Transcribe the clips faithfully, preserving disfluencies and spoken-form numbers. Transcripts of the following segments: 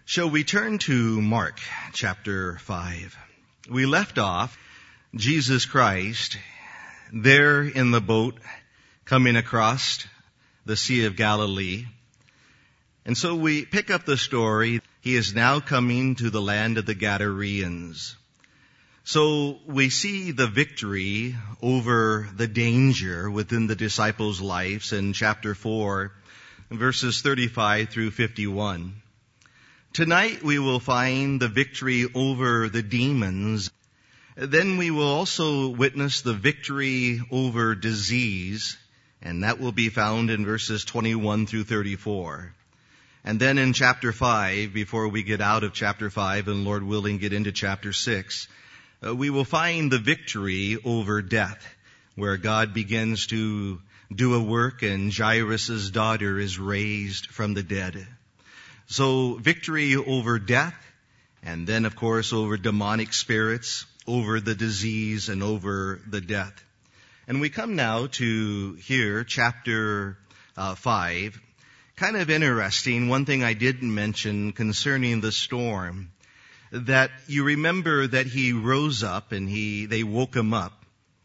Shall we turn to Mark chapter five? We left off Jesus Christ there in the boat coming across the Sea of Galilee. And so we pick up the story. He is now coming to the land of the Gadareans. So we see the victory over the danger within the disciples' lives in chapter four, verses thirty-five through fifty-one. Tonight we will find the victory over the demons. Then we will also witness the victory over disease, and that will be found in verses twenty-one through thirty-four. And then in chapter five, before we get out of chapter five and Lord willing get into chapter six, uh, we will find the victory over death, where God begins to do a work and Jairus' daughter is raised from the dead. So victory over death, and then of course over demonic spirits, over the disease, and over the death. And we come now to here, chapter uh, five. Kind of interesting, one thing I didn't mention concerning the storm, that you remember that he rose up and he they woke him up.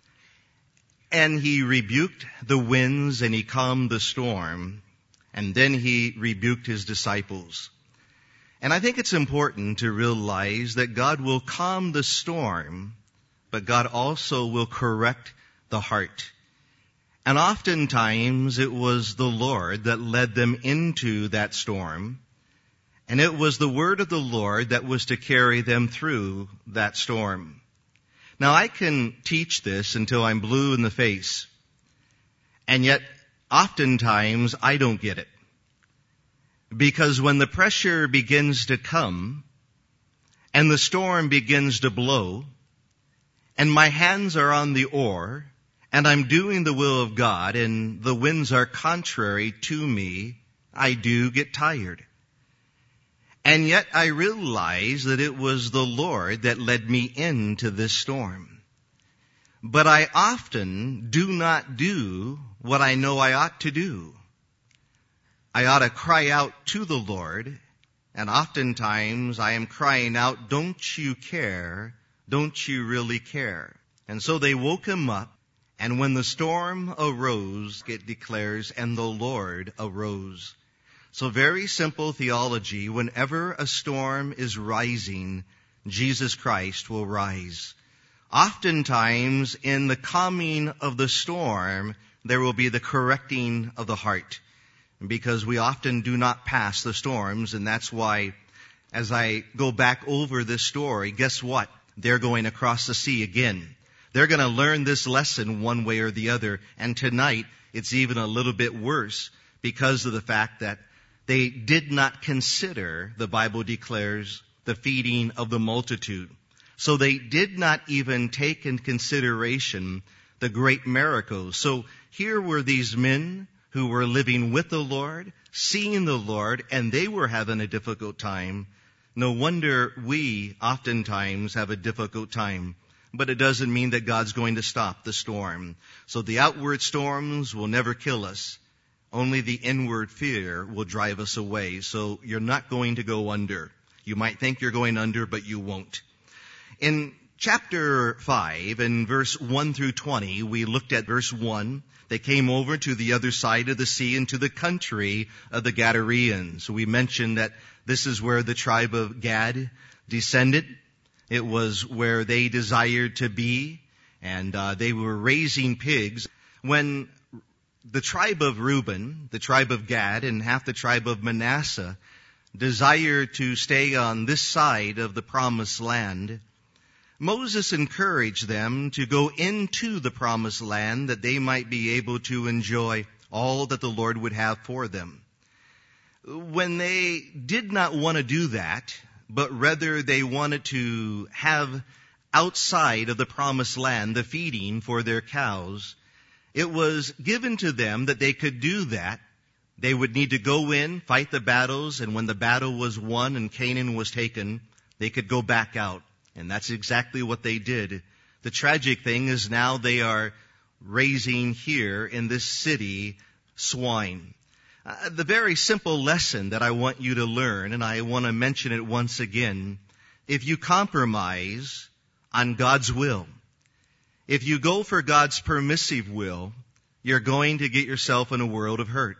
And he rebuked the winds and he calmed the storm. And then he rebuked his disciples. And I think it's important to realize that God will calm the storm, but God also will correct the heart. And oftentimes it was the Lord that led them into that storm. And it was the word of the Lord that was to carry them through that storm. Now I can teach this until I'm blue in the face. And yet oftentimes I don't get it. Because when the pressure begins to come and the storm begins to blow and my hands are on the oar and I'm doing the will of God and the winds are contrary to me, I do get tired. And yet I realize that it was the Lord that led me into this storm. But I often do not do what I know I ought to do. I ought to cry out to the Lord, and oftentimes I am crying out, don't you care? Don't you really care? And so they woke him up, and when the storm arose, it declares, and the Lord arose. So very simple theology, whenever a storm is rising, Jesus Christ will rise. Oftentimes, in the calming of the storm, there will be the correcting of the heart, because we often do not pass the storms, and that's why, as I go back over this story, guess what? They're going across the sea again. They're going to learn this lesson one way or the other, and tonight it's even a little bit worse because of the fact that they did not consider, the Bible declares, the feeding of the multitude. So they did not even take in consideration the great miracles. So here were these men who were living with the Lord, seeing the Lord, and they were having a difficult time. No wonder we oftentimes have a difficult time. But it doesn't mean that God's going to stop the storm. So the outward storms will never kill us. Only the inward fear will drive us away. So you're not going to go under. You might think you're going under, but you won't. In chapter five, in verse one through twenty, we looked at verse one. They came over to the other side of the sea into the country of the Gadareans. We mentioned that this is where the tribe of Gad descended. It was where they desired to be, and uh, they were raising pigs. When the tribe of Reuben, the tribe of Gad, and half the tribe of Manasseh desired to stay on this side of the promised land, Moses encouraged them to go into the promised land that they might be able to enjoy all that the Lord would have for them. When they did not want to do that, but rather they wanted to have outside of the promised land the feeding for their cows, it was given to them that they could do that. They would need to go in, fight the battles, and when the battle was won and Canaan was taken, they could go back out. And that's exactly what they did. The tragic thing is now they are raising here in this city swine. Uh, the very simple lesson that I want you to learn, and I want to mention it once again, if you compromise on God's will, if you go for God's permissive will, you're going to get yourself in a world of hurt.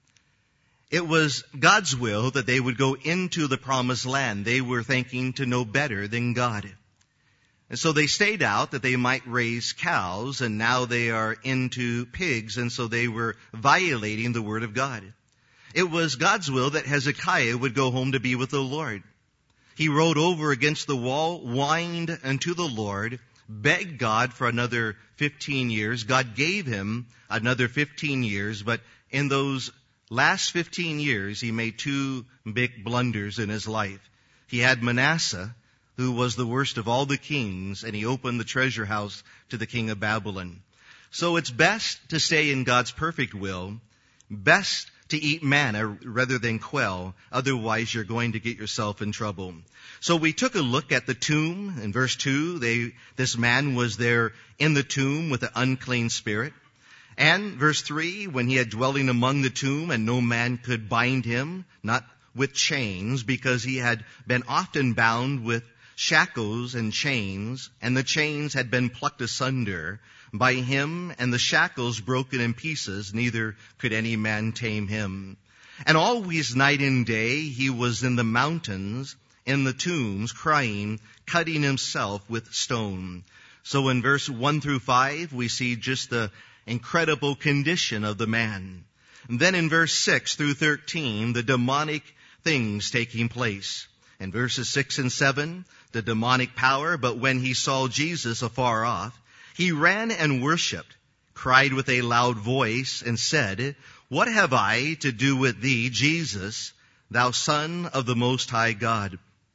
It was God's will that they would go into the promised land. They were thinking to know better than God. And so they stayed out that they might raise cows, and now they are into pigs, and so they were violating the word of God. It was God's will that Hezekiah would go home to be with the Lord. He rode over against the wall, whined unto the Lord, begged God for another fifteen years. God gave him another fifteen years, but in those last fifteen years, he made two big blunders in his life. He had Manasseh, who was the worst of all the kings, and he opened the treasure house to the king of Babylon. So it's best to stay in God's perfect will, best to eat manna rather than quail, otherwise you're going to get yourself in trouble. So we took a look at the tomb in verse two. They, this man was there in the tomb with an unclean spirit. And verse three, when he had dwelling among the tomb, and no man could bind him, not with chains, because he had been often bound with shackles and chains, and the chains had been plucked asunder by him, and the shackles broken in pieces, neither could any man tame him. And always night and day he was in the mountains, in the tombs, crying, cutting himself with stone. So in verse one through five, we see just the incredible condition of the man. And then in verse six through thirteen, the demonic things taking place. In verses six and seven, the demonic power, but when he saw Jesus afar off, he ran and worshipped, cried with a loud voice, and said, What have I to do with thee, Jesus, thou Son of the Most High God?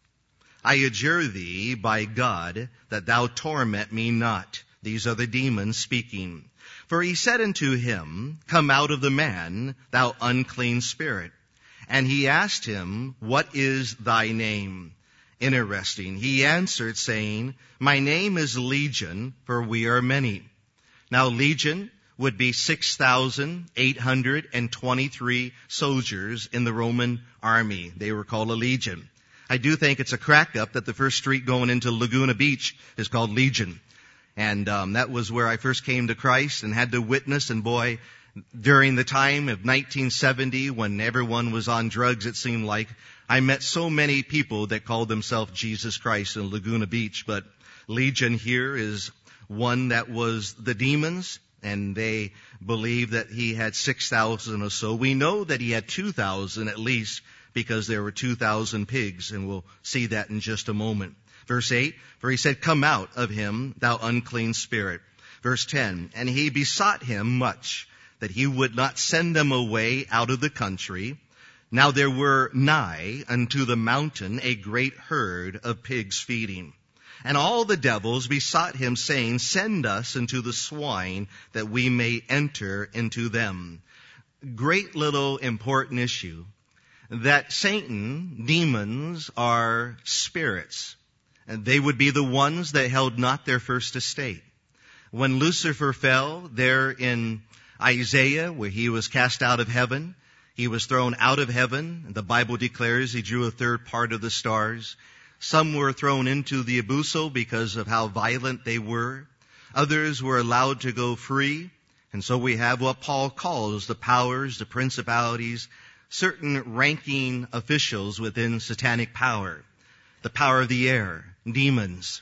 I adjure thee by God that thou torment me not. These are the demons speaking. For he said unto him, Come out of the man, thou unclean spirit. And he asked him, What is thy name? Interesting. He answered, saying, My name is Legion, for we are many. Now Legion would be six thousand eight hundred twenty-three soldiers in the Roman army. They were called a legion. I do think it's a crack up that the first street going into Laguna Beach is called Legion. And um, that was where I first came to Christ and had to witness. And boy, during the time of nineteen seventy, when everyone was on drugs, it seemed like, I met so many people that called themselves Jesus Christ in Laguna Beach. But Legion here is one that was the demons, and they believed that he had six thousand or so. We know that he had two thousand at least, because there were two thousand pigs, and we'll see that in just a moment. Verse eight, for he said, Come out of him, thou unclean spirit. Verse ten, and he besought him much that he would not send them away out of the country. Now there were nigh unto the mountain a great herd of pigs feeding. And all the devils besought him, saying, Send us into the swine, that we may enter into them. Great little important issue, that Satan, demons, are spirits. And they would be the ones that held not their first estate. When Lucifer fell there in Isaiah, where he was cast out of heaven, he was thrown out of heaven. The Bible declares he drew a third part of the stars. Some were thrown into the abyssal because of how violent they were. Others were allowed to go free. And so we have what Paul calls the powers, the principalities, certain ranking officials within satanic power. The power of the air, demons.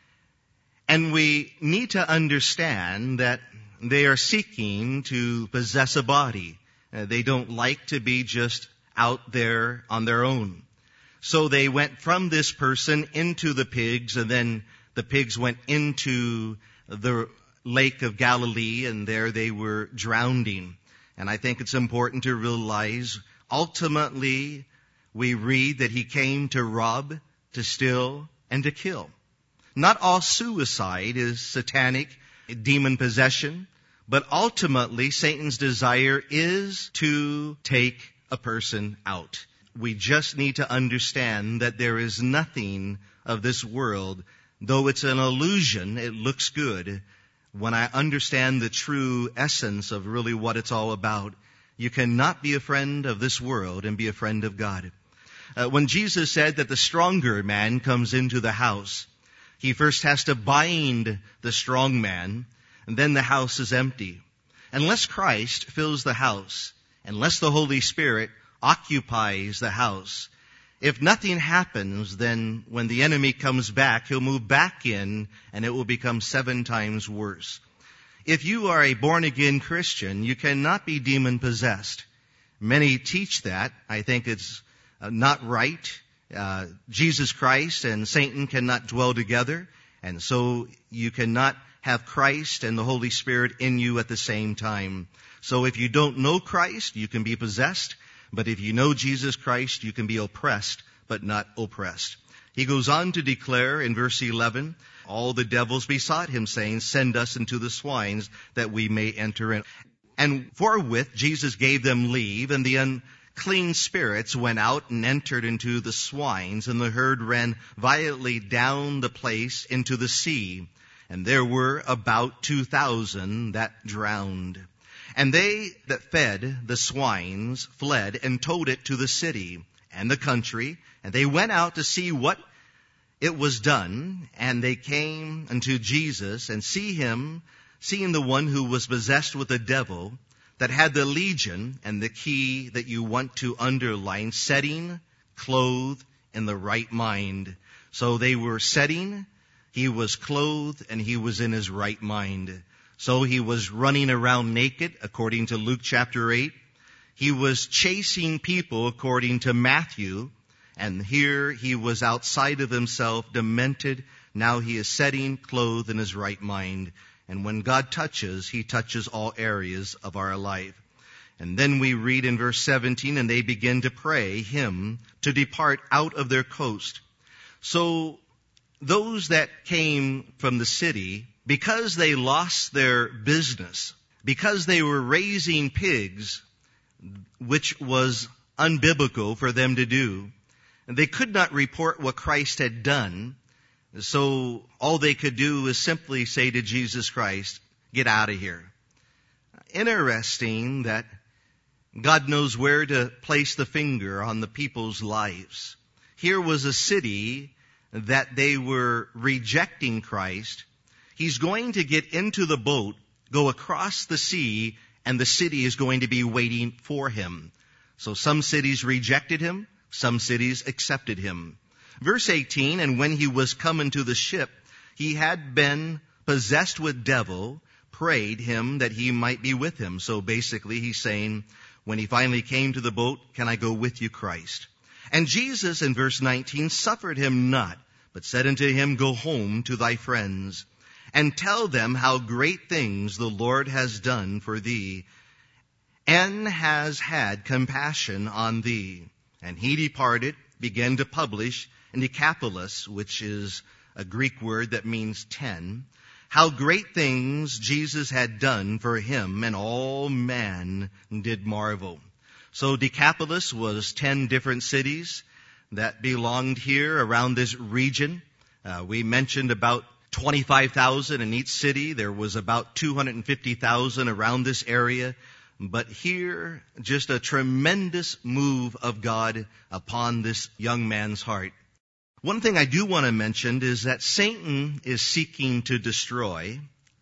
And we need to understand that they are seeking to possess a body. Uh, they don't like to be just out there on their own. So they went from this person into the pigs, and then the pigs went into the Lake of Galilee, and there they were drowning. And I think it's important to realize, ultimately, we read that he came to rob, to steal, and to kill. Not all suicide is satanic demon possession, but ultimately Satan's desire is to take a person out. We just need to understand that there is nothing of this world, though it's an illusion, it looks good. When I understand the true essence of really what it's all about, You cannot be a friend of this world and be a friend of God. Uh, when Jesus said that the stronger man comes into the house, he first has to bind the strong man, and then the house is empty. Unless Christ fills the house, unless the Holy Spirit occupies the house, if nothing happens, then when the enemy comes back, he'll move back in and it will become seven times worse. If you are a born-again Christian, you cannot be demon-possessed. Many teach that. I think it's uh, not right. Uh, Jesus Christ and Satan cannot dwell together, and so you cannot have Christ and the Holy Spirit in you at the same time. So if you don't know Christ, you can be possessed. But if you know Jesus Christ, you can be oppressed, but not oppressed. He goes on to declare in verse eleven, all the devils besought him, saying, send us into the swines that we may enter in. And forthwith Jesus gave them leave, and the unclean spirits went out and entered into the swines, and the herd ran violently down the place into the sea. And there were about two thousand that drowned. And they that fed the swines fled and told it to the city and the country. And they went out to see what it was done. And they came unto Jesus and see him, seeing the one who was possessed with a devil, that had the legion, and the key that you want to underline, setting, clothed, in the right mind. So they were setting, he was clothed, and he was in his right mind. So he was running around naked, according to Luke chapter eight. He was chasing people, according to Matthew. And here he was outside of himself, demented. Now he is setting, clothed in his right mind. And when God touches, he touches all areas of our life. And then we read in verse seventeen, and they begin to pray him to depart out of their coast. So those that came from the city, because they lost their business, because they were raising pigs, which was unbiblical for them to do, and they could not report what Christ had done. So all they could do is simply say to Jesus Christ, get out of here. Interesting that God knows where to place the finger on the people's lives. Here was a city that they were rejecting Christ. He's going to get into the boat, go across the sea, and the city is going to be waiting for him. So some cities rejected him, some cities accepted him. Verse eighteen, and when he was come into the ship, he had been possessed with devil, prayed him that he might be with him. So basically he's saying, when he finally came to the boat, can I go with you, Christ? And Jesus, in verse nineteen, suffered him not, but said unto him, go home to thy friends, and tell them how great things the Lord has done for thee, and has had compassion on thee. And he departed, began to publish in Decapolis, which is a Greek word that means ten, how great things Jesus had done for him, and all men did marvel. So Decapolis was ten different cities that belonged here around this region. Uh, we mentioned about twenty-five thousand in each city. There was about two hundred fifty thousand around this area. But here, just a tremendous move of God upon this young man's heart. One thing I do want to mention is that Satan is seeking to destroy.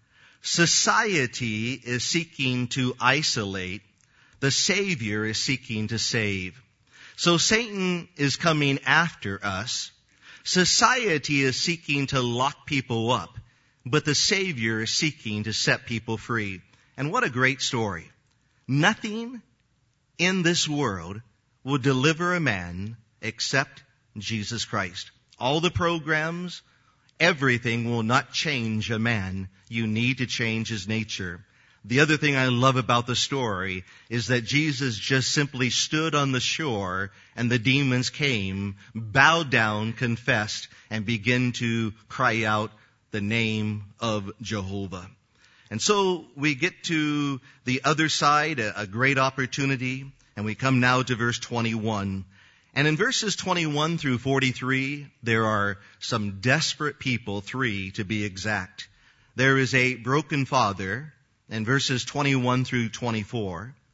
Society is seeking to isolate. The Savior is seeking to save. So Satan is coming after us. Society is seeking to lock people up, but the Savior is seeking to set people free. And what a great story. Nothing in this world will deliver a man except Jesus Christ. All the programs, everything will not change a man. You need to change his nature. The other thing I love about the story is that Jesus just simply stood on the shore and the demons came, bowed down, confessed, and began to cry out the name of Jehovah. And so we get to the other side, a, a great opportunity, and we come now to verse twenty-one. And in verses twenty-one through forty-three, there are some desperate people, three to be exact. There is a broken father, in verses twenty-one through twenty-four.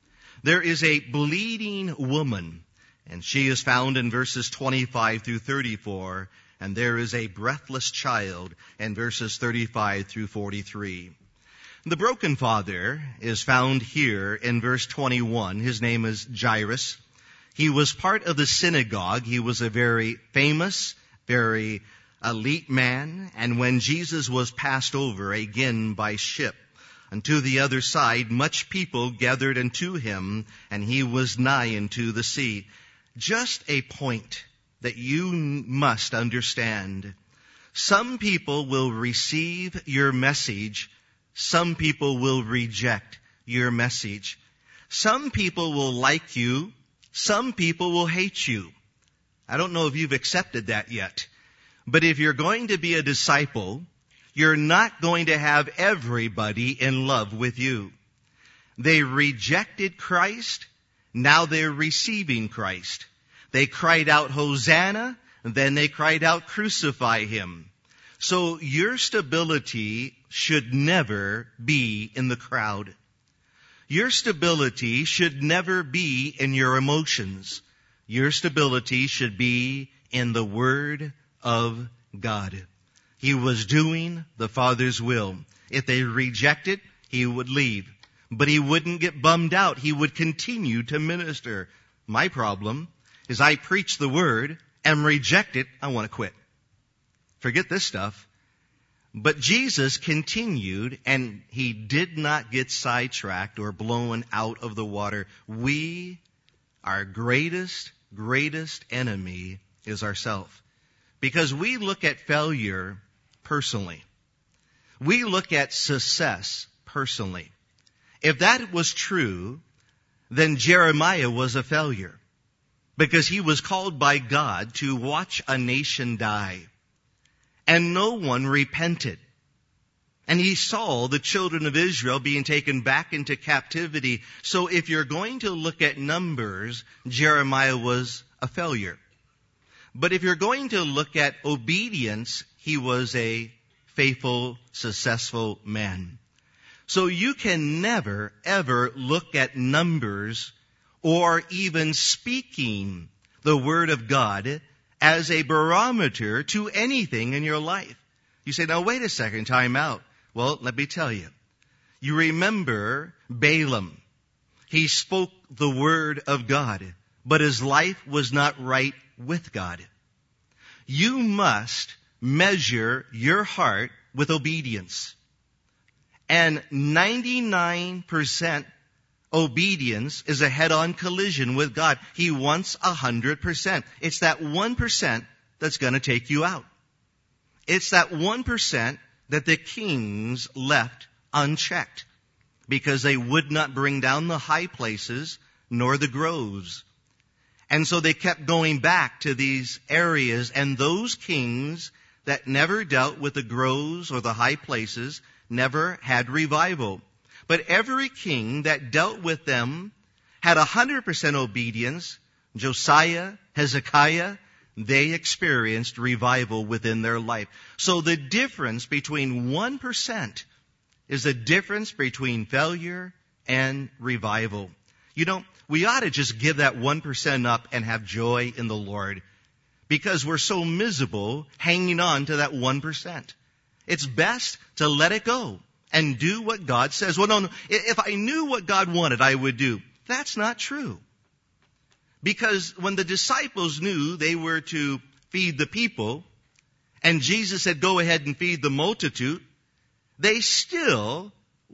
There is a bleeding woman, and she is found in verses twenty-five through thirty-four, and there is a breathless child in verses thirty-five through forty-three. The broken father is found here in verse twenty-one. His name is Jairus. He was part of the synagogue. He was a very famous, very elite man. And when Jesus was passed over again by ship unto the other side, much people gathered unto him, and he was nigh unto the sea. Just a point that you must understand. Some people will receive your message. Some people will reject your message. Some people will like you. Some people will hate you. I don't know if you've accepted that yet. But if you're going to be a disciple, you're not going to have everybody in love with you. They rejected Christ. Now they're receiving Christ. They cried out, Hosanna. Then they cried out, crucify him. So your stability should never be in the crowd. Your stability should never be in your emotions. Your stability should be in the Word of God. He was doing the Father's will. If they rejected, he would leave. But he wouldn't get bummed out. He would continue to minister. My problem is I preach the Word and reject it. I want to quit. Forget this stuff. But Jesus continued, and he did not get sidetracked or blown out of the water. We, our greatest, greatest enemy is ourselves. Because we look at failure personally. We look at success personally. If that was true, then Jeremiah was a failure. Because he was called by God to watch a nation die. And no one repented. And he saw the children of Israel being taken back into captivity. So if you're going to look at numbers, Jeremiah was a failure. But if you're going to look at obedience, he was a faithful, successful man. So you can never, ever look at numbers or even speaking the Word of God as a barometer to anything in your life. You say, now wait a second, time out. Well, let me tell you. You remember Balaam. He spoke the Word of God, but his life was not right with God. You must measure your heart with obedience. And ninety-nine percent obedience is a head-on collision with God. He wants one hundred percent. It's that one percent that's going to take you out. It's that one percent that the kings left unchecked because they would not bring down the high places nor the groves. And so they kept going back to these areas, and those kings that never dealt with the groves or the high places never had revival. But every king that dealt with them had one hundred percent obedience. Josiah, Hezekiah, they experienced revival within their life. So the difference between one percent is the difference between failure and revival. You know, we ought to just give that one percent up and have joy in the Lord because we're so miserable hanging on to that one percent. It's best to let it go and do what God says. Well, no, no. If I knew what God wanted, I would do. That's not true. Because when the disciples knew they were to feed the people, and Jesus said, go ahead and feed the multitude, they still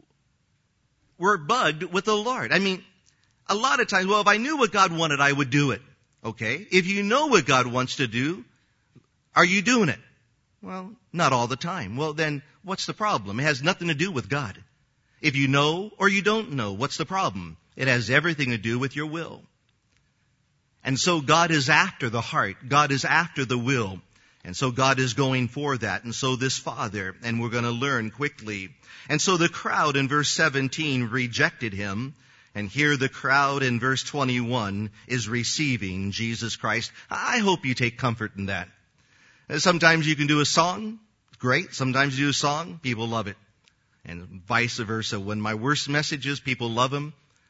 were bugged with the Lord. I mean, a lot of times, well, if I knew what God wanted, I would do it. Okay? If you know what God wants to do, are you doing it? Well, not all the time. Well, then what's the problem? It has nothing to do with God. If you know or you don't know, what's the problem? It has everything to do with your will. And so God is after the heart. God is after the will. And so God is going for that. And so this father, and we're going to learn quickly. And so the crowd in verse seventeen rejected him. And here the crowd in verse twenty-one is receiving Jesus Christ. I hope you take comfort in that. Sometimes you can do a song, great. Sometimes you do a song, people love it. And vice versa. When my worst messages, people love them.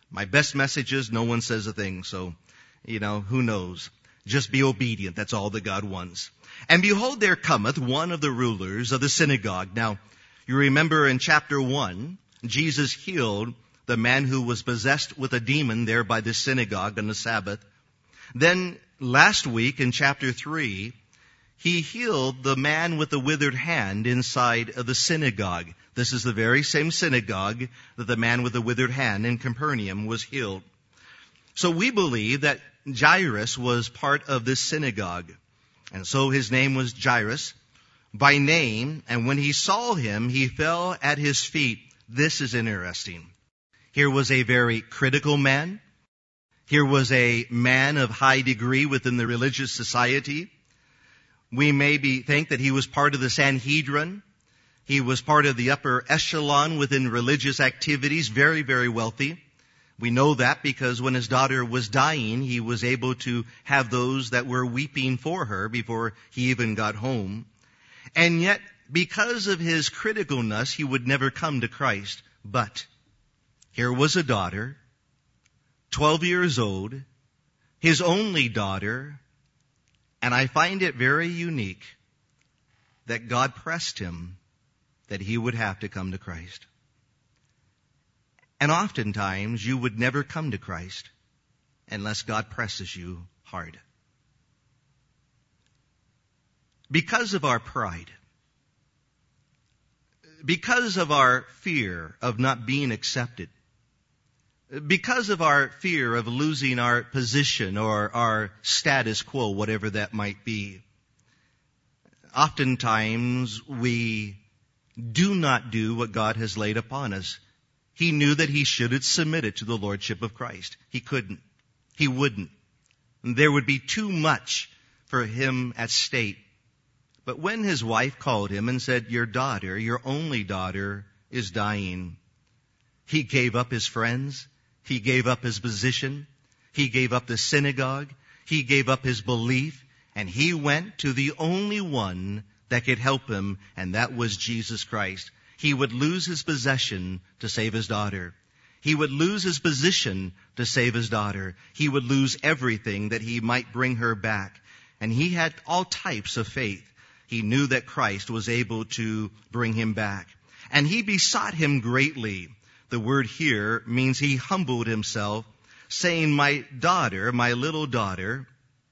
My best messages, no one says a thing. So, you know, who knows? Just be obedient. That's all that God wants. And behold, there cometh one of the rulers of the synagogue. Now, you remember in chapter one, Jesus healed the man who was possessed with a demon there by the synagogue on the Sabbath. Then last week in chapter three, he healed the man with the withered hand inside of the synagogue. This is the very same synagogue that the man with the withered hand in Capernaum was healed. So we believe that Jairus was part of this synagogue. And so his name was Jairus by name. And when he saw him, he fell at his feet. This is interesting. Here was a very critical man. Here was a man of high degree within the religious society. We maybe think that he was part of the Sanhedrin. He was part of the upper echelon within religious activities, very, very wealthy. We know that because when his daughter was dying, he was able to have those that were weeping for her before he even got home. And yet, because of his criticalness, he would never come to Christ. But here was a daughter, twelve years old, his only daughter, and I find it very unique that God pressed him that he would have to come to Christ. And oftentimes, you would never come to Christ unless God presses you hard. Because of our pride, because of our fear of not being accepted, because of our fear of losing our position or our status quo, whatever that might be, oftentimes we do not do what God has laid upon us. He knew that he should have submitted to the Lordship of Christ. He couldn't. He wouldn't. There would be too much for him at stake. But when his wife called him and said, your daughter, your only daughter, is dying, he gave up his friends. He gave up his position. He gave up the synagogue. He gave up his belief. And he went to the only one that could help him, and that was Jesus Christ. He would lose his possession to save his daughter. He would lose his position to save his daughter. He would lose everything that he might bring her back. And he had all types of faith. He knew that Christ was able to bring him back. And he besought him greatly. The word here means he humbled himself, saying, my daughter, my little daughter,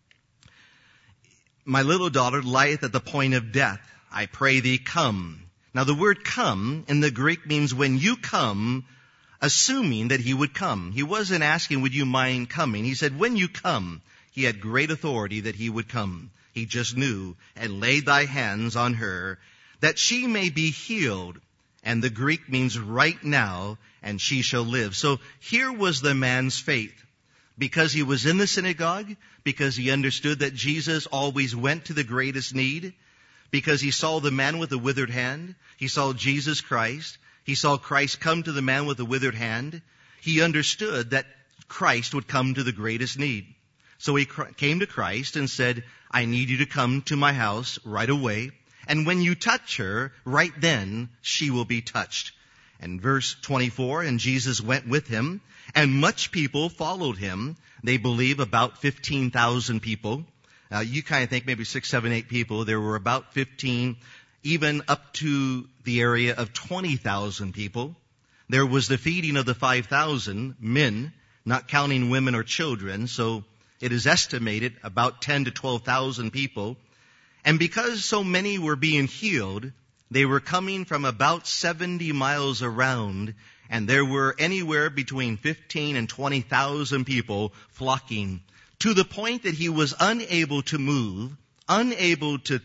my little daughter lieth at the point of death. I pray thee, come. Now the word come in the Greek means when you come, assuming that he would come. He wasn't asking, would you mind coming? He said, when you come. He had great authority that he would come. He just knew, and lay thy hands on her, that she may be healed. And the Greek means right now, and she shall live. So here was the man's faith. Because he was in the synagogue, because he understood that Jesus always went to the greatest need, because he saw the man with the withered hand, he saw Jesus Christ, he saw Christ come to the man with the withered hand, he understood that Christ would come to the greatest need. So he came to Christ and said, I need you to come to my house right away, and when you touch her, right then she will be touched. And verse twenty-four, and Jesus went with him, and much people followed him. They believe about fifteen thousand people. Uh, you kind of think maybe six, seven, eight people. There were about fifteen, even up to the area of twenty thousand people. There was the feeding of the five thousand men, not counting women or children. So it is estimated about ten to twelve thousand people. And because so many were being healed, they were coming from about seventy miles around, and there were anywhere between fifteen and twenty thousand people flocking, to the point that he was unable to move, unable to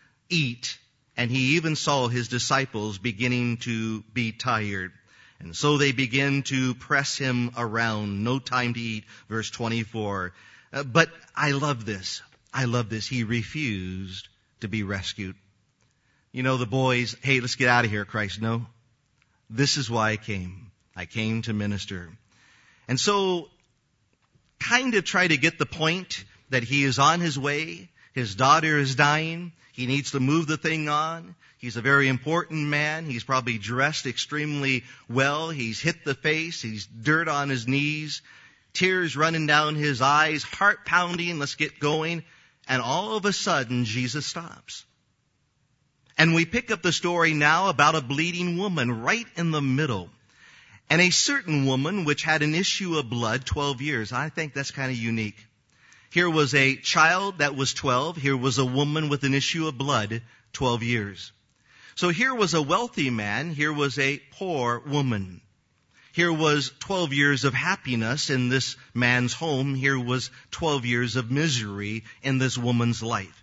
eat, and he even saw his disciples beginning to be tired. And so they began to press him around. No time to eat, verse twenty-four. Uh, but I love this. I love this. He refused to be rescued. You know, the boys, hey, let's get out of here, Christ. No, this is why I came. I came to minister. And so, kind of try to get the point that he is on his way. His daughter is dying. He needs to move the thing on. He's a very important man. He's probably dressed extremely well. He's hit the face. He's dirt on his knees. Tears running down his eyes. Heart pounding. Let's get going. And all of a sudden, Jesus stops. And we pick up the story now about a bleeding woman right in the middle. And a certain woman which had an issue of blood twelve years. I think that's kind of unique. Here was a child that was twelve. Here was a woman with an issue of blood twelve years. So here was a wealthy man. Here was a poor woman. Here was twelve years of happiness in this man's home. Here was twelve years of misery in this woman's life.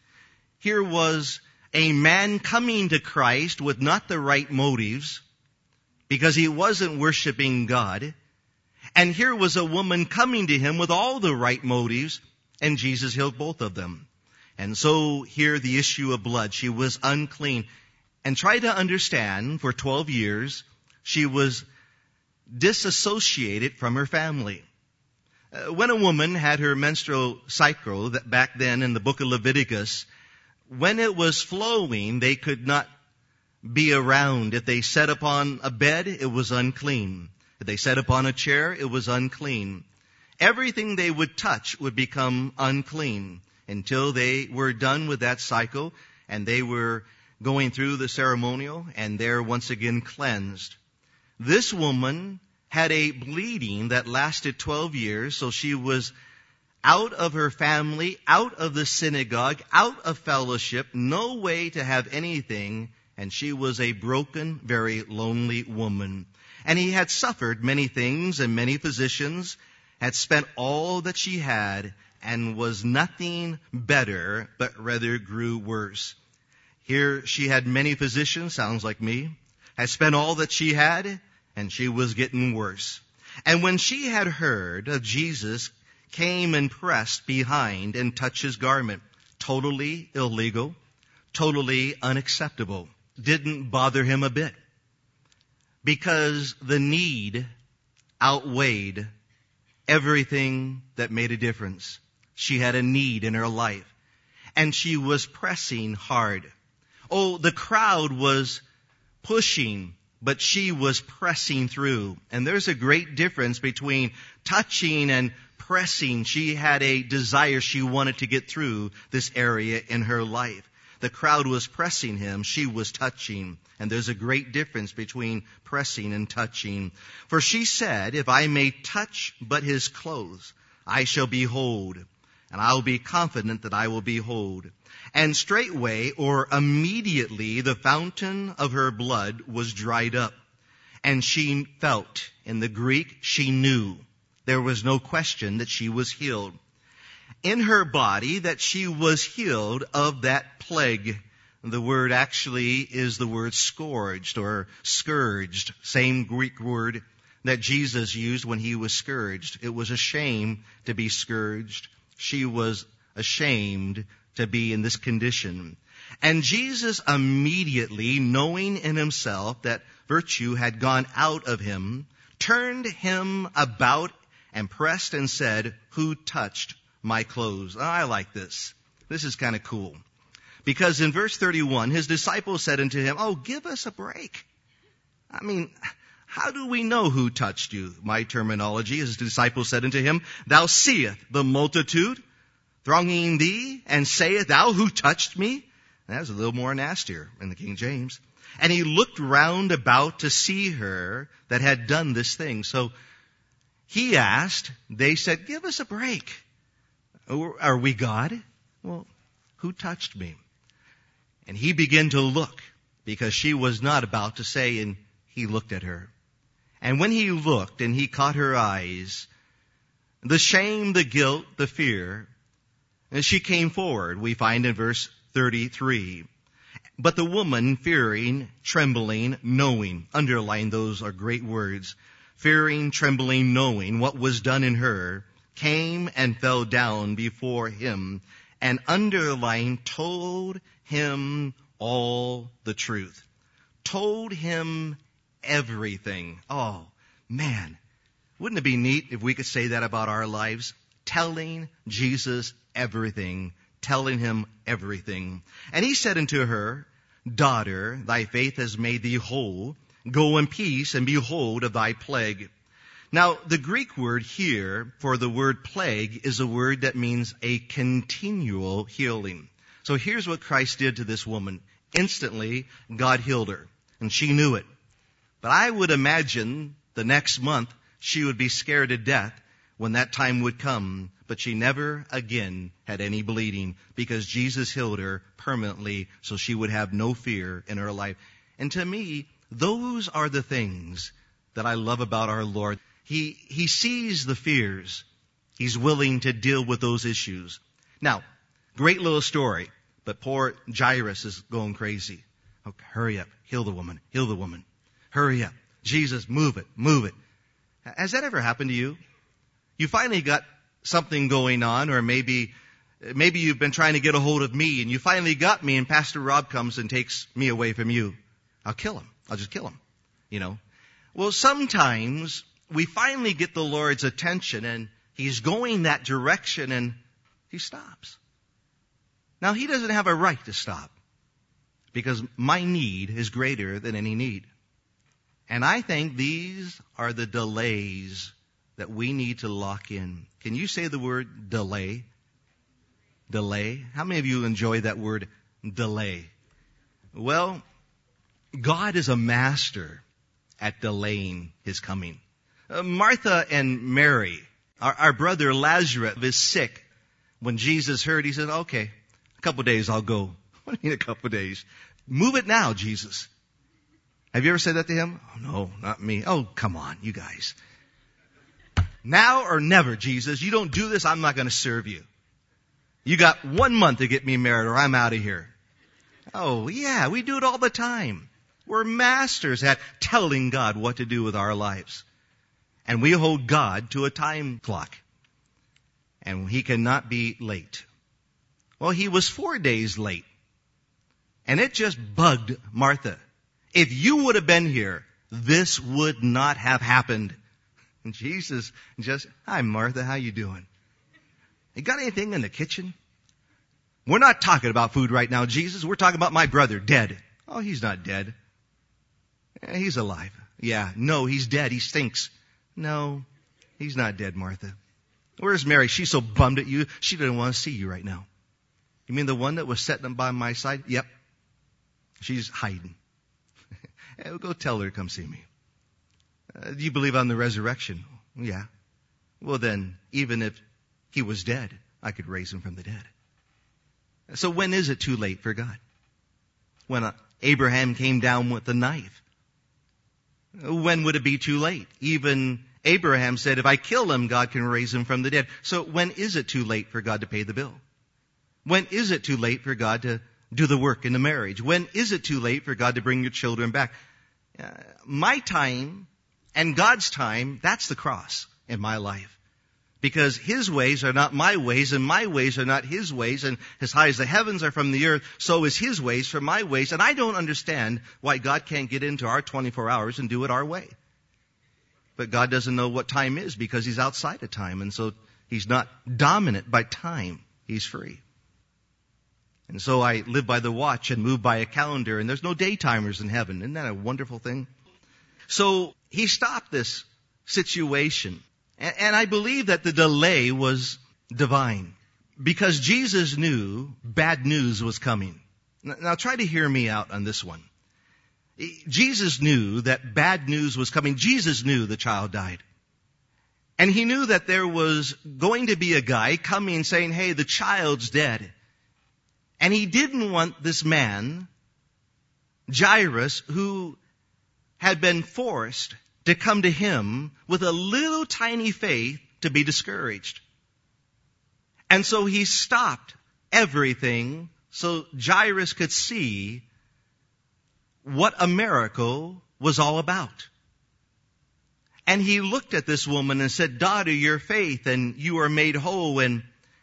Here was a man coming to Christ with not the right motives because he wasn't worshiping God. And here was a woman coming to him with all the right motives, and Jesus healed both of them. And so here the issue of blood. She was unclean. And try to understand, for twelve years, she was disassociated from her family. Uh, when a woman had her menstrual cycle, that back then in the book of Leviticus, when it was flowing, they could not be around. If they sat upon a bed, it was unclean. If they sat upon a chair, it was unclean. Everything they would touch would become unclean until they were done with that cycle and they were going through the ceremonial and they're once again cleansed. This woman had a bleeding that lasted twelve years, so she was out of her family, out of the synagogue, out of fellowship, no way to have anything, and she was a broken, very lonely woman. And he had suffered many things and many physicians, had spent all that she had, and was nothing better, but rather grew worse. Here she had many physicians, sounds like me, had spent all that she had, and she was getting worse. And when she had heard of Jesus, came and pressed behind and touched his garment. Totally illegal, totally unacceptable. Didn't bother him a bit. Because the need outweighed everything that made a difference. She had a need in her life. And she was pressing hard. Oh, the crowd was pushing, but she was pressing through. And there's a great difference between touching and pressing. She had a desire. She wanted to get through this area in her life. The crowd was pressing him. She was touching. And there's a great difference between pressing and touching. For she said, if I may touch but his clothes, I shall be whole. And I'll be confident that I will be whole. And straightway or immediately the fountain of her blood was dried up. And she felt, in the Greek, she knew. There was no question that she was healed. In her body that she was healed of that plague. The word actually is the word scourged or scourged. Same Greek word that Jesus used when he was scourged. It was a shame to be scourged. She was ashamed to be in this condition. And Jesus immediately, knowing in himself that virtue had gone out of him, turned him about and pressed and said, who touched my clothes? I like this. This is kind of cool. Because in verse thirty-one, his disciples said unto him, oh, give us a break. I mean, how do we know who touched you? My terminology, his disciples said unto him, thou seest the multitude thronging thee, and sayest thou, who touched me? That was a little more nastier in the King James. And he looked round about to see her that had done this thing. So he asked, they said, give us a break. Are we God? Well, who touched me? And he began to look, because she was not about to say, and he looked at her. And when he looked and he caught her eyes, the shame, the guilt, the fear, and she came forward, we find in verse thirty-three. But the woman, fearing, trembling, knowing, underline those are great words, fearing, trembling, knowing what was done in her, came and fell down before him, and underline, told him all the truth. Told him everything. Oh, man. Wouldn't it be neat if we could say that about our lives? Telling Jesus everything. telling him everything. And he said unto her, Daughter, thy faith has made thee whole. Go in peace and behold of thy plague. Now, the Greek word here for the word plague is a word that means a continual healing. So here's what Christ did to this woman. Instantly, God healed her, and she knew it. But I would imagine the next month she would be scared to death when that time would come. But she never again had any bleeding because Jesus healed her permanently so she would have no fear in her life. And to me, those are the things that I love about our Lord. He, he sees the fears. He's willing to deal with those issues. Now, great little story, but poor Jairus is going crazy. Okay, hurry up. Heal the woman. Heal the woman. Hurry up. Jesus, move it. Move it. Has that ever happened to you? You finally got something going on, or maybe, maybe you've been trying to get a hold of me and you finally got me and Pastor Rob comes and takes me away from you. I'll kill him. I'll just kill him. You know? Well, sometimes we finally get the Lord's attention and he's going that direction and he stops. Now, he doesn't have a right to stop because my need is greater than any need. And I think these are the delays that we need to lock in. Can you say the word delay? Delay. How many of you enjoy that word delay? Well, God is a master at delaying his coming. Uh, Martha and Mary, our, our brother Lazarus is sick. When Jesus heard, he said, okay, a couple of days I'll go. What do you mean a couple of days? Move it now, Jesus. Have you ever said that to him? Oh, no, not me. Oh, come on, you guys. Now or never, Jesus. You don't do this, I'm not going to serve you. You got one month to get me married or I'm out of here. Oh, yeah, we do it all the time. We're masters at telling God what to do with our lives. And we hold God to a time clock. And he cannot be late. Well, he was four days late. And it just bugged Martha. If you would have been here, this would not have happened. And Jesus just, hi Martha, how you doing? You got anything in the kitchen? We're not talking about food right now, Jesus. We're talking about my brother, dead. Oh, he's not dead. Yeah, he's alive. Yeah, no, he's dead. He stinks. No, he's not dead, Martha. Where's Mary? She's so bummed at you. She doesn't want to see you right now. You mean the one that was sitting by my side? Yep. She's hiding. Go tell her to come see me. Uh, do you believe on the resurrection? Yeah. Well then, even if he was dead, I could raise him from the dead. So when is it too late for God? When uh, Abraham came down with the knife. When would it be too late? Even Abraham said, if I kill him, God can raise him from the dead. So when is it too late for God to pay the bill? When is it too late for God to do the work in the marriage? When is it too late for God to bring your children back? Uh, my time and God's time, that's the cross in my life. Because his ways are not my ways, and my ways are not his ways, and as high as the heavens are from the earth, so is his ways from my ways. And I don't understand why God can't get into our twenty-four hours and do it our way. But God doesn't know what time is because he's outside of time, and so he's not dominant by time. He's free. And so I live by the watch and move by a calendar, and there's no daytimers in heaven. Isn't that a wonderful thing? So he stopped this situation. And I believe that the delay was divine because Jesus knew bad news was coming. Now try to hear me out on this one. Jesus knew that bad news was coming. Jesus knew the child died. And he knew that there was going to be a guy coming saying, hey, the child's dead. And he didn't want this man, Jairus, who had been forced to come to him with a little tiny faith to be discouraged. And so he stopped everything so Jairus could see what a miracle was all about. And he looked at this woman and said, daughter, your faith, and you are made whole. And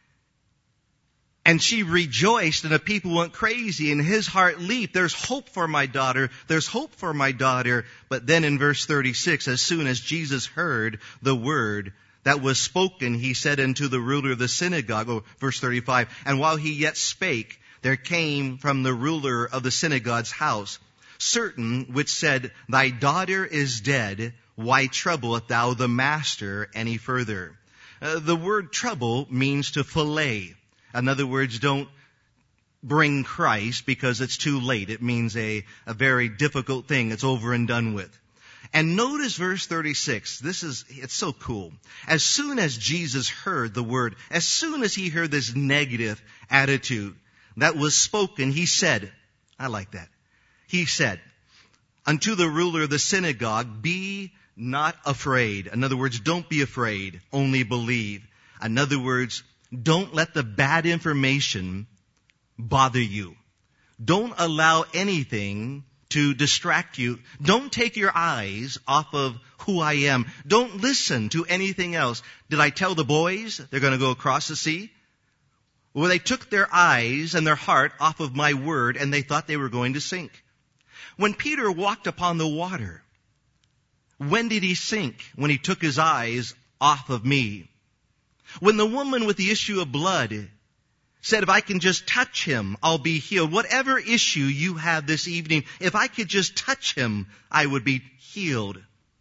And she rejoiced, and the people went crazy, and his heart leaped. There's hope for my daughter. There's hope for my daughter. But then in verse thirty-six, as soon as Jesus heard the word, that was spoken, he said unto the ruler of the synagogue, oh, verse thirty-five, and while he yet spake, there came from the ruler of the synagogue's house certain which said, Thy daughter is dead, why troublest thou the master any further? Uh, the word trouble means to fillet. In other words, don't bring Christ because it's too late. It means a, a very difficult thing. It's over and done with. And notice verse thirty-six. This is, it's so cool. As soon as Jesus heard the word, as soon as he heard this negative attitude that was spoken, he said, I like that. He said, unto the ruler of the synagogue, be not afraid. In other words, don't be afraid, only believe. In other words, don't let the bad information bother you. Don't allow anything to distract you. Don't take your eyes off of who I am. Don't listen to anything else. Did I tell the boys they're going to go across the sea? Well, they took their eyes and their heart off of my word, and they thought they were going to sink. When Peter walked upon the water, when did he sink? When he took his eyes off of me. When the woman with the issue of blood said, if I can just touch him, I'll be healed. Whatever issue you have this evening, if I could just touch him, I would be healed.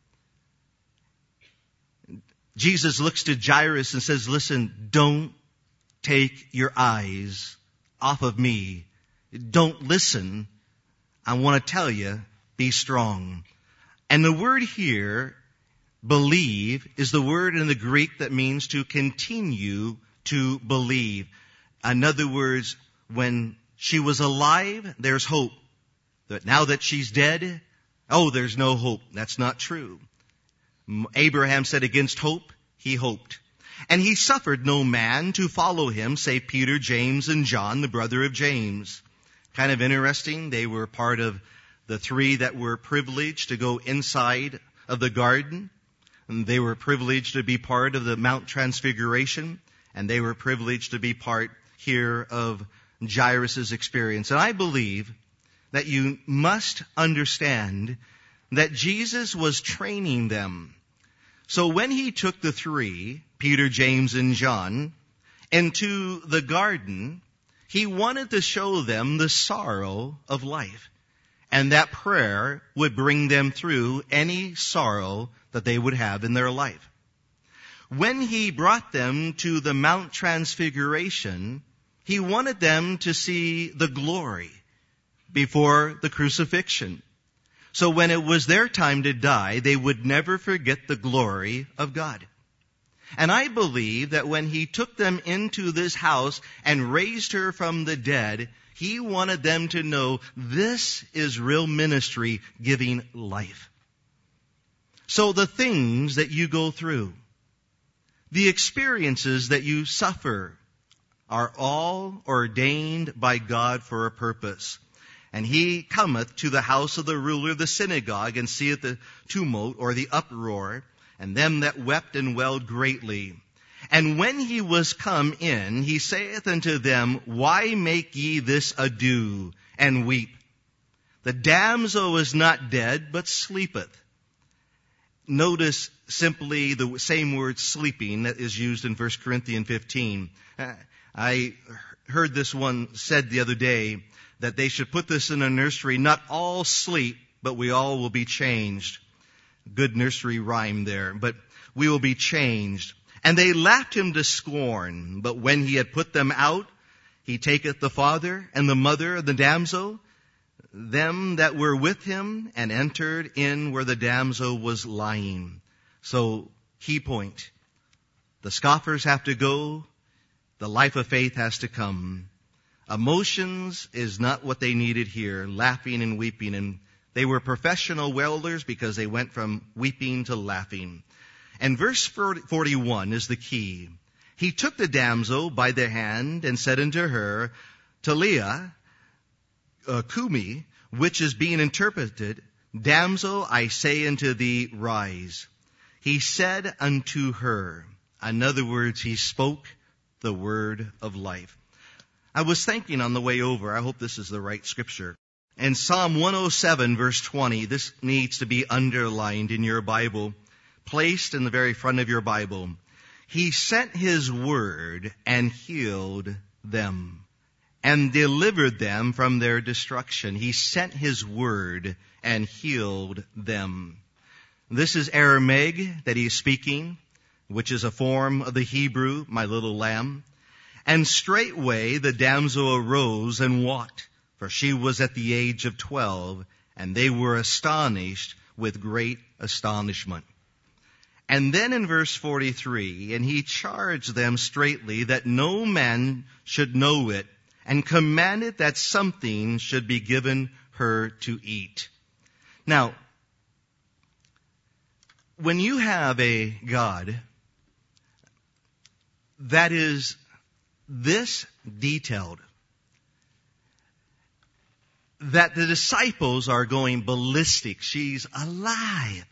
Jesus looks to Jairus and says, listen, don't take your eyes off of me. Don't listen. I want to tell you, be strong. And the word here, believe, is the word in the Greek that means to continue to believe. In other words, when she was alive, there's hope. But now that she's dead, oh, there's no hope. That's not true. Abraham said against hope, he hoped. And he suffered no man to follow him, save Peter, James, and John, the brother of James. Kind of interesting. They were part of the three that were privileged to go inside of the garden. And they were privileged to be part of the Mount Transfiguration. And they were privileged to be part here of Jairus' experience. And I believe that you must understand that Jesus was training them. So when he took the three, Peter, James, and John, into the garden, he wanted to show them the sorrow of life. And that prayer would bring them through any sorrow that they would have in their life. When he brought them to the Mount Transfiguration, he wanted them to see the glory before the crucifixion. So when it was their time to die, they would never forget the glory of God. And I believe that when he took them into this house and raised her from the dead, he wanted them to know this is real ministry giving life. So the things that you go through, the experiences that you suffer, are all ordained by God for a purpose. And he cometh to the house of the ruler of the synagogue, and seeth the tumult or the uproar, and them that wept and wailed greatly. And when he was come in, he saith unto them, Why make ye this ado, and weep? The damsel is not dead, but sleepeth. Notice simply the same word sleeping that is used in First Corinthians fifteen. I heard this one said the other day that they should put this in a nursery, not all sleep, but we all will be changed. Good nursery rhyme there, but we will be changed. And they laughed him to scorn, but when he had put them out, he taketh the father and the mother of the damsel, them that were with him, and entered in where the damsel was lying. So, key point. The scoffers have to go. The life of faith has to come. Emotions is not what they needed here, laughing and weeping. And they were professional wailers because they went from weeping to laughing. And verse forty-one is the key. He took the damsel by the hand and said unto her, Taliah, uh, Kumi, which is being interpreted, Damsel, I say unto thee, rise. He said unto her, in other words, he spoke the word of life. I was thinking on the way over, I hope this is the right scripture. In Psalm one oh seven, verse twenty, this needs to be underlined in your Bible, placed in the very front of your Bible. He sent his word and healed them and delivered them from their destruction. He sent his word and healed them. This is Aramaic that he is speaking, which is a form of the Hebrew, my little lamb. And straightway the damsel arose and walked, for she was at the age of twelve, and they were astonished with great astonishment. And then in verse forty-three, and he charged them straitly that no man should know it, and commanded that something should be given her to eat. Now, when you have a God that is this detailed, that the disciples are going ballistic, she's alive,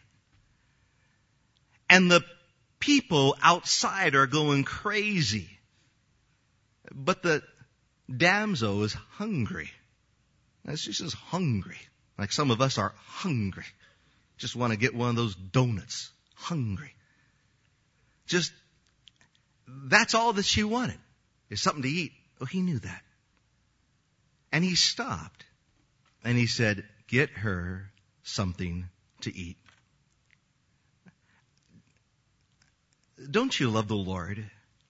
and the people outside are going crazy, but the damsel is hungry. She's just hungry. Like some of us are hungry. Just want to get one of those donuts. Hungry. Just, that's all that she wanted, is something to eat. Well, he knew that. And he stopped. And he said, get her something to eat. Don't you love the Lord?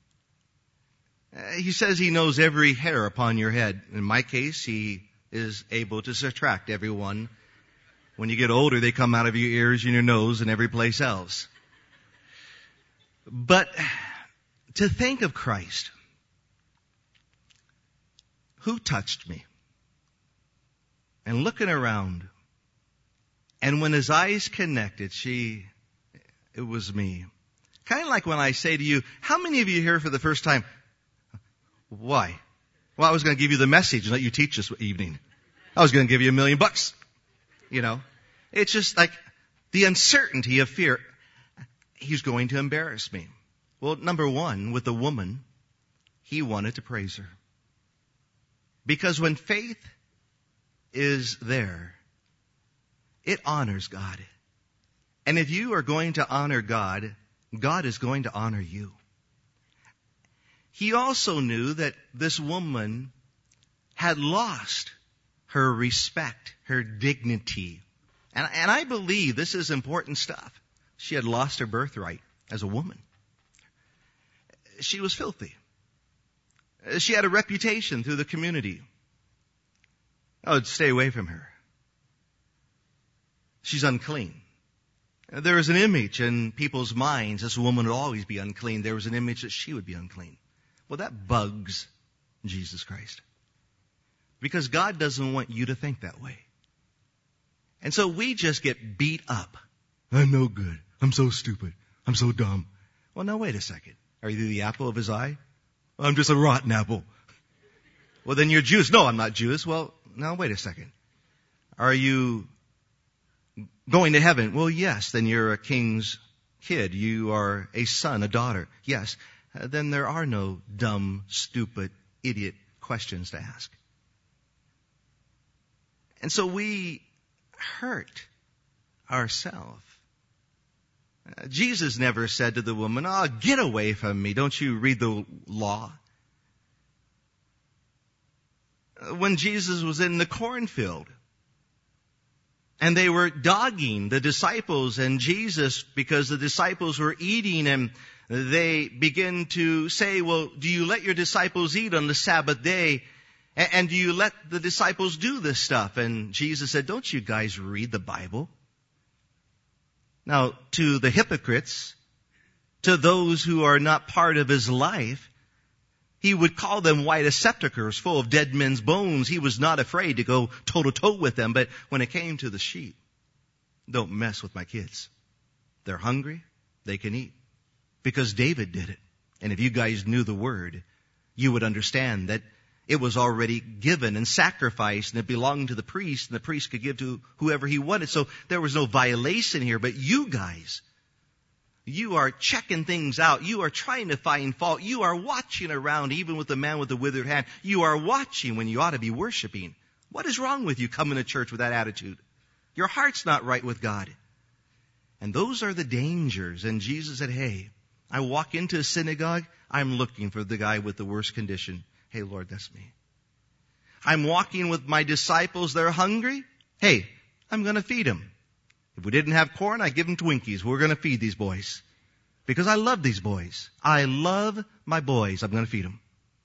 He says he knows every hair upon your head. In my case, he is able to subtract every one. When you get older, they come out of your ears and your nose and every place else. But to think of Christ, who touched me? And looking around, and when his eyes connected, she, it was me. Kind of like when I say to you, how many of you here for the first time? Why? Well, I was going to give you the message and let you teach this evening. I was going to give you a million bucks. You know, it's just like the uncertainty of fear. He's going to embarrass me. Well, number one, with the woman, he wanted to praise her. Because when faith is there, it honors God. And if you are going to honor God, God is going to honor you. He also knew that this woman had lost her respect, her dignity. And, and I believe this is important stuff. She had lost her birthright as a woman. She was filthy. She had a reputation through the community. I would stay away from her. She's unclean. There is an image in people's minds, this woman would always be unclean. There was an image that she would be unclean. Well, that bugs Jesus Christ. Because God doesn't want you to think that way. And so we just get beat up. I'm no good. I'm so stupid. I'm so dumb. Well, now wait a second. Are you the apple of his eye? Well, I'm just a rotten apple. Well, then you're Jewish. No, I'm not Jewish. Well, now wait a second. Are you going to heaven? Well, yes. Then you're a king's kid. You are a son, a daughter. Yes. Uh, then there are no dumb, stupid, idiot questions to ask. And so we hurt ourselves. Uh, Jesus never said to the woman, oh, get away from me. Don't you read the law? Uh, when Jesus was in the cornfield, and they were dogging the disciples and Jesus because the disciples were eating, and they begin to say, well, do you let your disciples eat on the Sabbath day? And do you let the disciples do this stuff? And Jesus said, don't you guys read the Bible? Now, to the hypocrites, to those who are not part of his life, he would call them white sepulchres full of dead men's bones. He was not afraid to go toe to toe with them. But when it came to the sheep, don't mess with my kids. They're hungry. They can eat. Because David did it. And if you guys knew the word, you would understand that it was already given and sacrificed, and it belonged to the priest, and the priest could give to whoever he wanted. So there was no violation here. But you guys, you are checking things out. You are trying to find fault. You are watching around, even with the man with the withered hand. You are watching when you ought to be worshiping. What is wrong with you coming to church with that attitude? Your heart's not right with God. And those are the dangers. And Jesus said, hey, I walk into a synagogue, I'm looking for the guy with the worst condition. Hey, Lord, that's me. I'm walking with my disciples, they're hungry. Hey, I'm going to feed them. If we didn't have corn, I'd give them Twinkies. We're going to feed these boys. Because I love these boys. I love my boys. I'm going to feed them.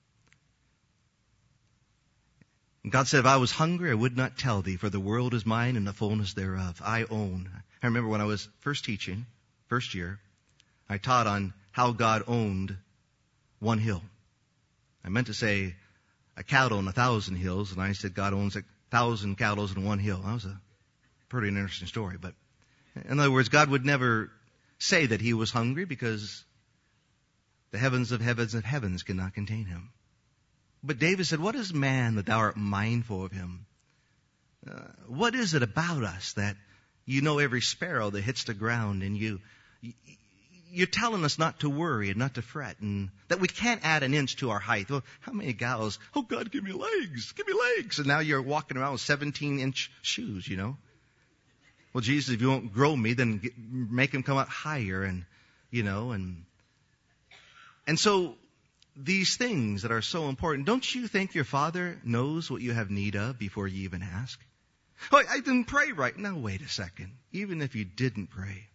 And God said, if I was hungry, I would not tell thee, for the world is mine and the fullness thereof. I own. I remember when I was first teaching, first year, I taught on how God owned one hill. I meant to say a cattle on a thousand hills, and I said God owns a thousand cattle in one hill. That was a pretty interesting story. But in other words, God would never say that he was hungry because the heavens of heavens of heavens cannot contain him. But David said, what is man that thou art mindful of him? Uh, what is it about us that you know every sparrow that hits the ground, and you, you're telling us not to worry and not to fret, and that we can't add an inch to our height. Well, how many gals, oh God, give me legs, give me legs. And now you're walking around with seventeen inch shoes, you know. Well, Jesus, if you won't grow me, then get, make him come up higher, and, you know, and, and so these things that are so important, don't you think your Father knows what you have need of before you even ask? Oh, I didn't pray right. Now, wait a second. Even if you didn't pray,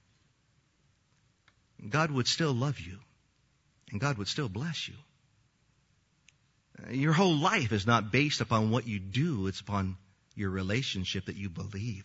God would still love you, and God would still bless you. Your whole life is not based upon what you do. It's upon your relationship that you believe.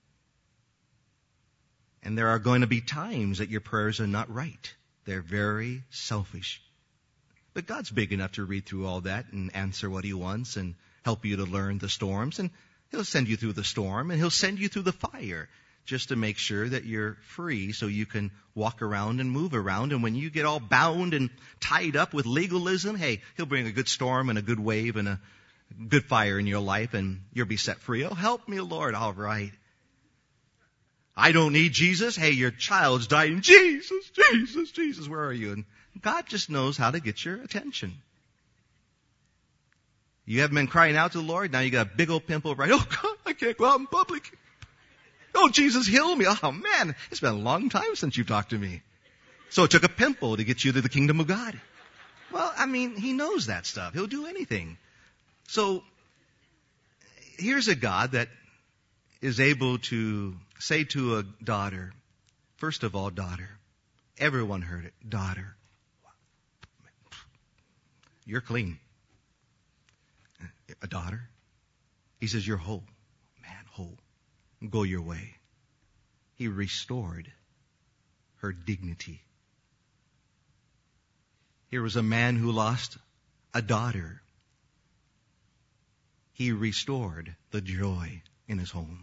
And there are going to be times that your prayers are not right. They're very selfish. But God's big enough to read through all that and answer what he wants and help you to learn the storms. And he'll send you through the storm, and he'll send you through the fire just to make sure that you're free so you can walk around and move around. And when you get all bound and tied up with legalism, hey, he'll bring a good storm and a good wave and a good fire in your life, and you'll be set free. Oh, help me, Lord. All right. I don't need Jesus. Hey, your child's dying. Jesus, Jesus, Jesus, where are you? And God just knows how to get your attention. You haven't been crying out to the Lord. Now you got a big old pimple, right? Oh, God, I can't go out in public. Oh, Jesus, heal me. Oh, man, it's been a long time since you've talked to me. So it took a pimple to get you to the kingdom of God. Well, I mean, he knows that stuff. He'll do anything. So here's a God that is able to say to a daughter, first of all, daughter. Everyone heard it. Daughter. You're clean. A daughter. He says, you're whole. Man, whole. Go your way. He restored her dignity. Here was a man who lost a daughter. He restored the joy in his home.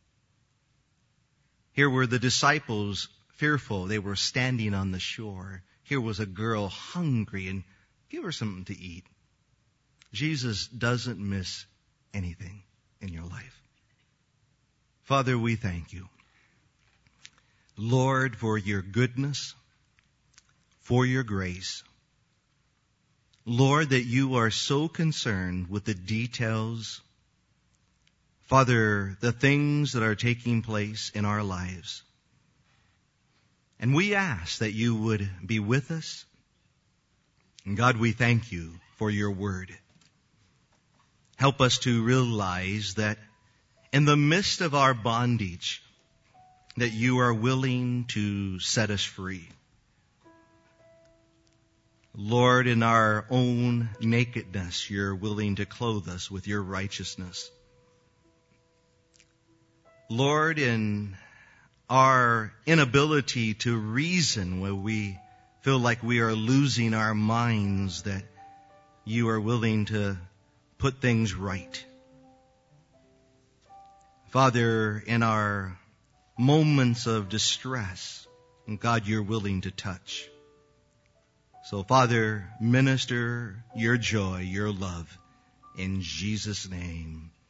Here were the disciples fearful. They were standing on the shore. Here was a girl hungry, and give her something to eat. Jesus doesn't miss anything in your life. Father, we thank you, Lord, for your goodness, for your grace. Lord, that you are so concerned with the details, Father, the things that are taking place in our lives. And we ask that you would be with us. And God, we thank you for your word. Help us to realize that in the midst of our bondage, that you are willing to set us free. Lord, in our own nakedness, you're willing to clothe us with your righteousness. Lord, in our inability to reason, where we feel like we are losing our minds, that you are willing to put things right. Father, in our moments of distress, God, you're willing to touch. So, Father, minister your joy, your love, in Jesus' name.